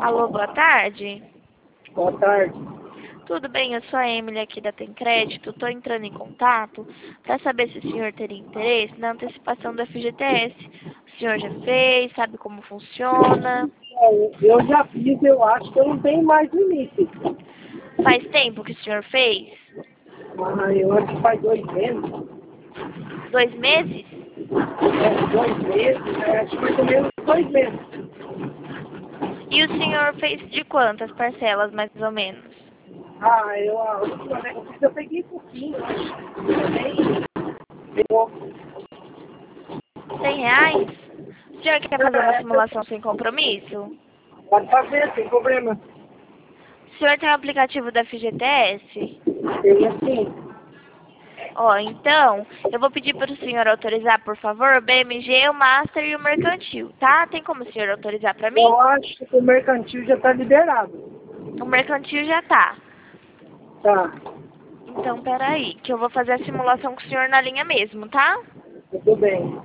Alô, boa tarde. Boa tarde. Tudo bem? Eu sou a Emily aqui da Tem Crédito. Estou entrando em contato para saber se o senhor teria interesse na antecipação do FGTS. O senhor já fez? Sabe como funciona? Eu já fiz, eu acho que eu não tenho mais limite. Faz tempo que o senhor fez? Eu acho que faz 2 meses. 2 meses? 2 meses, acho que mais ou menos 2 meses. E o senhor fez de quantas parcelas, mais ou menos? A última vez que eu fiz, eu peguei pouquinho, acho. Pegou. R$ 100? O senhor quer fazer uma simulação sem compromisso? Pode fazer, sem problema. O senhor tem o aplicativo da FGTS? Tem assim. Ó, então, eu vou pedir para o senhor autorizar, por favor, o BMG, o Master e o Mercantil, tá? Tem como o senhor autorizar para mim? Eu acho que o mercantil já está liberado. O Mercantil já tá. Tá, Então, peraí, que eu vou fazer a simulação com o senhor na linha mesmo, tá? tudo bem.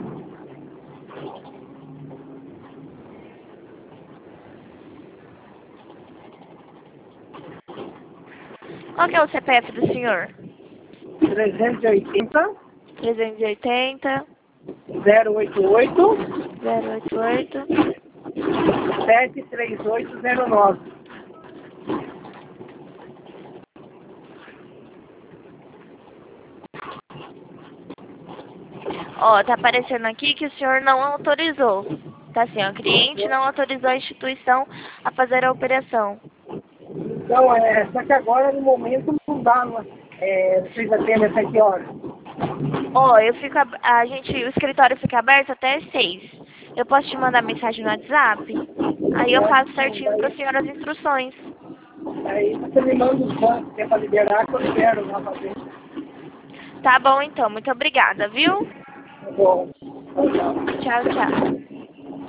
Qual que é o CPF do senhor? 380 380 088 088 73809. Ó, tá aparecendo aqui que o senhor não autorizou. Tá assim, ó, o cliente não autorizou a instituição a fazer a operação. Então, só que agora, no momento, não dá, vocês atendem até que hora? Ó, o escritório fica aberto até às 6. Eu posso te mandar mensagem no WhatsApp? Aí eu faço certinho pra senhora as instruções. Aí você me manda os bancos que é para liberar, que eu libero lá pra frente. Tá bom então, muito obrigada, viu? Tá bom. Tchau, tchau.